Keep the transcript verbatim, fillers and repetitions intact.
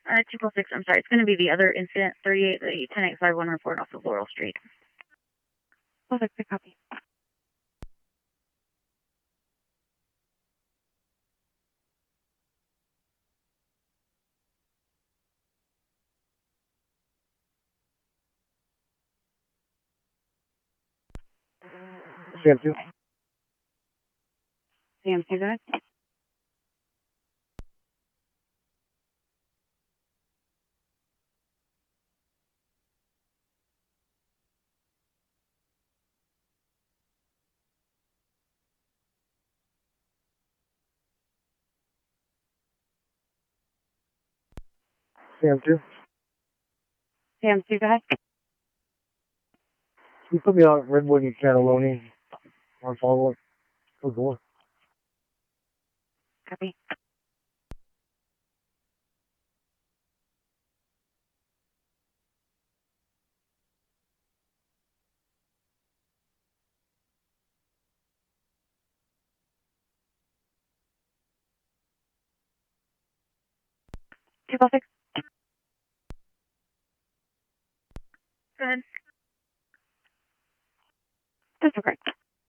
Uh, two plus six, I'm sorry, it's going to be the other incident, thirty-eight, the ten eight five one report off of Laurel Street. Perfect, pick copy. Sam two. Sam two, go ahead. Sam two. Sam two, go ahead. You put me on Redwood and Cataloni on follow up. Go door. Copy. Two plus six. Go ahead. That's correct.